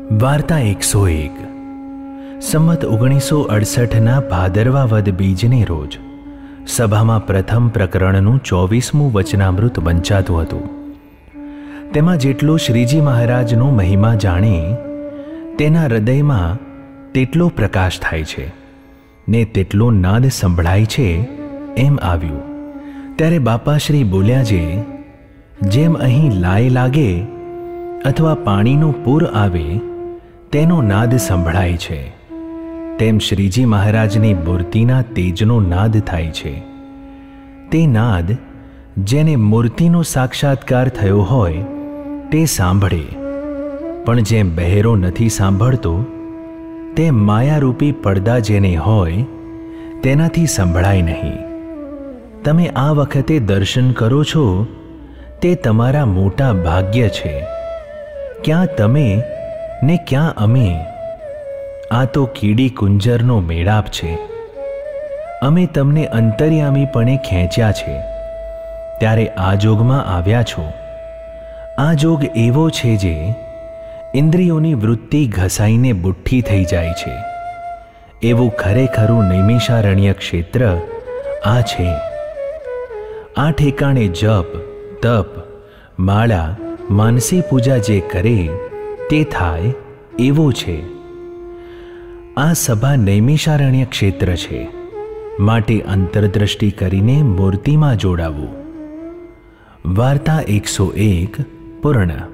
વાર્તા 101 સંમત 1968ના ભાદરવા વદ બીજને રોજ સભામાં પ્રથમ પ્રકરણનું 24મું વચનામૃત વંચાતું હતું. તેમાં જેટલો શ્રીજી મહારાજનો મહિમા જાણે તેના હૃદયમાં તેટલો પ્રકાશ થાય છે ને તેટલો નાદ સંભળાય છે એમ આવ્યું. ત્યારે બાપાશ્રી બોલ્યા, જેમ અહીં લાય લાગે અથવા પાણીનું પૂર આવે તેનો નાદ સંભળાય છે, તેમ શ્રીજી મહારાજની મૂર્તિના તેજનો નાદ થાય છે. તે નાદ જેને મૂર્તિનો સાક્ષાત્કાર થયો હોય તે સાંભળે, પણ જેમ બહેરો નથી સાંભળતો તેમ માયારૂપી પડદા જેને હોય તેનાથી સંભળાય નહીં. તમે આ વખતે દર્શન કરો છો તે તમારા મોટા ભાગ્ય છે. ક્યાં તમે ને ક્યાં અમે? આ તો કીડી કુંજરનો મેળાપ છે. અમે તમને અંતર્યામીપણે ખેંચ્યા છે ત્યારે આ જોગમાં આવ્યા છો. આ જોગ એવો છે જે ઇન્દ્રિયોની વૃત્તિ ઘસાઈને બુઠ્ઠી થઈ જાય છે. એવું ખરેખરું નૈમિષારણ્ય ક્ષેત્ર આ છે. આ ઠેકાણે જપ, તપ, માળા, માનસી પૂજા જે કરે તે થાય એવો છે. આ સભા નૈમિષારણ્ય ક્ષેત્ર છે, માટે અંતરદ્રષ્ટિ કરીને મૂર્તિમાં જોડાવું. વાર્તા 101 પૂર્ણ.